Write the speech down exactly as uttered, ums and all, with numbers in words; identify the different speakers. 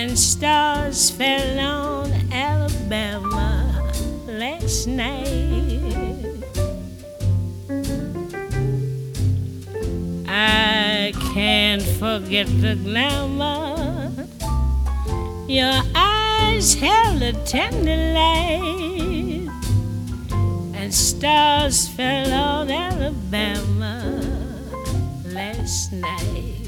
Speaker 1: and stars fell on Alabama last night. I can't forget the glamour your eyes held a tender light, and stars fell on Alabama last night.